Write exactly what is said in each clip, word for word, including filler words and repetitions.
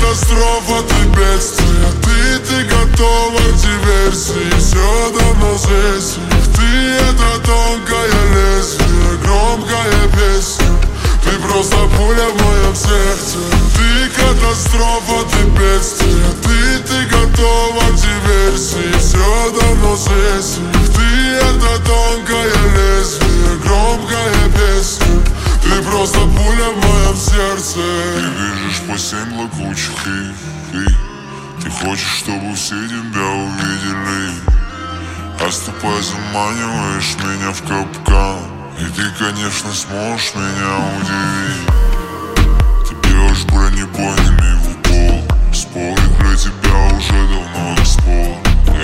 катастрофа, ты бедствие. Ты, ты готова к диверсии. Все давно здесь. Ты это тонкое лезвие, громкая песня. Ты просто пуля в моем сердце. Ты катастрофа, ты бедствие. Ты, ты готова к диверсии. Все давно здесь. Ты это тонкое лезвие, громкая песня. Ты просто пуля в моем сердце. Ты движешь по семь лакучих и, и ты хочешь, чтобы все тебя увидели. Оступай, заманиваешь меня в капкан. И ты, конечно, сможешь меня удивить. Ты бьешь бронебойными в упор. Спорить для тебя уже давно распор.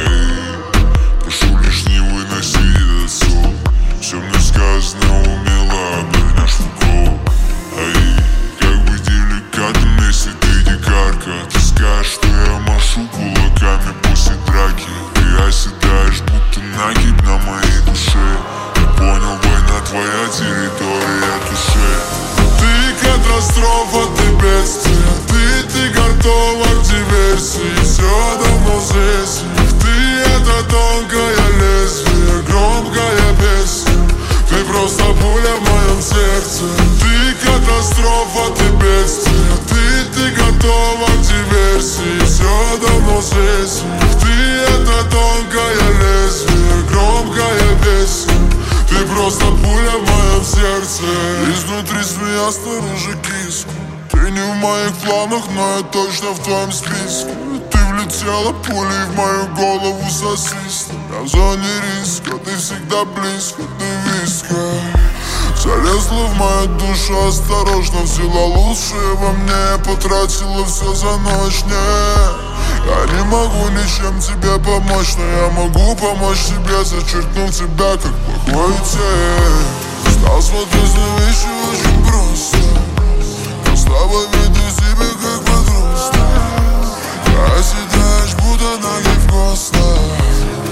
Эй, прошу лишь не выносить этот сон. Все мне сказано умело обернешь в укол. Эй, как быть деликатным, если ты дикарка. Ты скажешь, что я машу кулаками после драки. Ты оседаешь, будто нагиб на моей душе. Я понял, война твоя территория души. Ты катастрофа, ты бедствие. Ты, ты готова к диверсии. Все давно здесь. Ты это тонкое лезвие, громкая песня. Ты просто пуля в моем сердце. Ты катастрофа, ты бедствие. Ты, ты готова к диверсии. Все давно здесь. Ты это тонкое лезвие, громкая песня. Ты просто пуля в моем сердце. Изнутри змея, снаружи киска. Ты не в моих планах, но я точно в твоем списке. Ты влетела пулей в мою голову сосиска. Я в зоне риска, ты всегда близко, ты виска. Залезла в мою душу осторожно, взяла лучшее во мне, потратила все за ночь, не. Я не могу ничем тебе помочь, но я могу помочь тебе, зачеркнув тебя, как плохой тень. Стал смотреть на вещи очень просто. Я слабо веду себя, как подросток. Ты оседаешь, будто ноги в костах.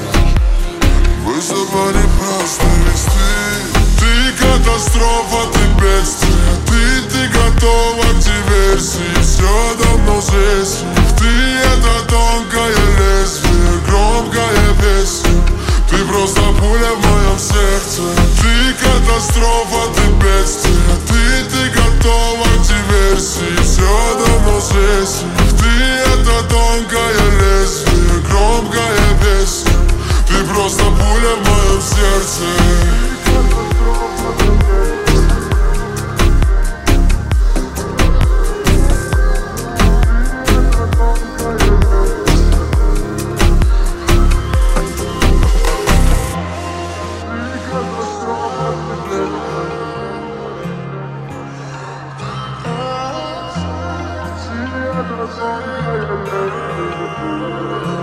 Вы с тобой не просто, ведь ты. Ты катастрофа, ты бедствие. Ты, ты готова к диверсии. Все давно здесь. Ты это тонкое лезвие, громкая песня. Ты просто пуля в моем сердце. Ты катастрофа, ты бедствие. Ты, ты готова к диверсии. Все давно здесь. Ты это тонкое лезвие, громкая песня. Ты просто пуля в моем сердце. That's all I